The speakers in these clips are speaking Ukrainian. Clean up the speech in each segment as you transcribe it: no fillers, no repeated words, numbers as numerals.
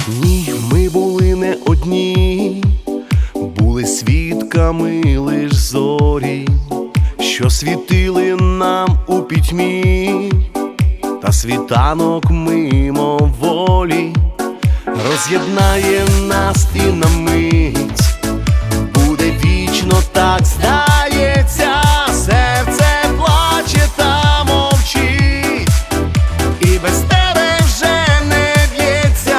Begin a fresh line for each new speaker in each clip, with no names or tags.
Ні, ми були не одні, були свідками лиш зорі, що світили нам у пітьмі, та світанок мимоволі роз'єднає нас і на мить. Буде вічно, так здається, серце плаче та мовчить, і без тебе вже не б'ється.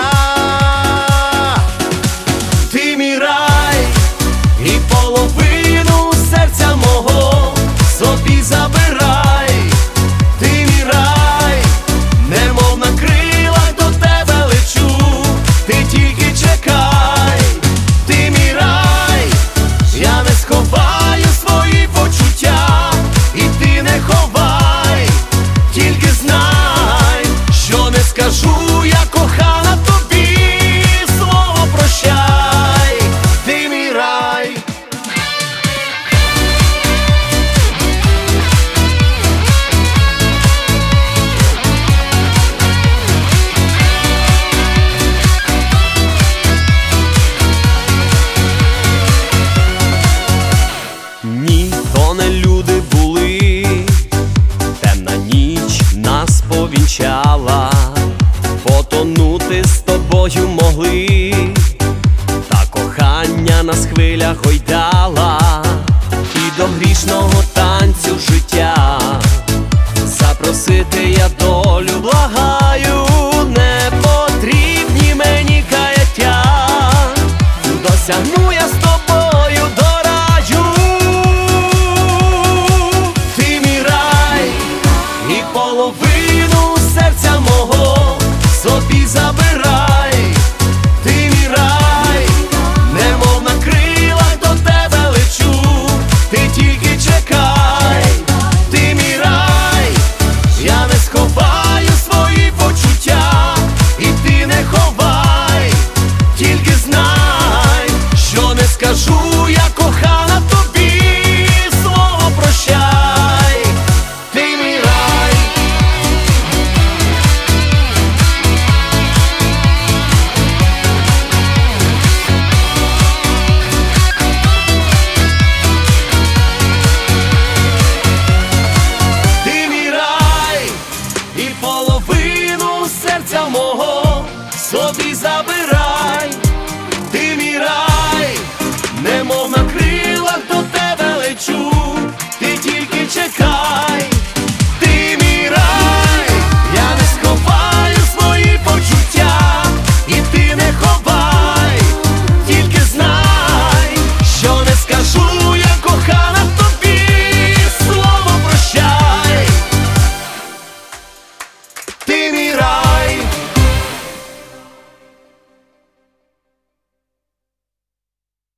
Ти мій рай, і половину серця мого собі забирай. Ти мій рай, немов на крилах до тебе лечу, ти тільки чекай. Ти мій рай, я не сховаю свої почуття, і ти не ховай, тільки знай, що не скажу я, кохана, тобі слово прощай. Ти мій рай. Ні, то не люди були, темна ніч нас повінчала, потонути з тобою могли, та кохання нас хвиля гойдала, і до грішного танцю життя запросити я долю благаю, не потрібні мені каяття, досягну я з тобою до раю. Ти мій рай, і половину серця мого собі забирай. Ти мій рай, немов на крилах до тебе лечу, ти тільки чекай. Ти мій рай, я не сховаю свої почуття, і ти не ховай, тільки знай, що не скажу я, кохана, тобі слово прощай. Ти мій рай. Ти мій рай, і половину серця мого собі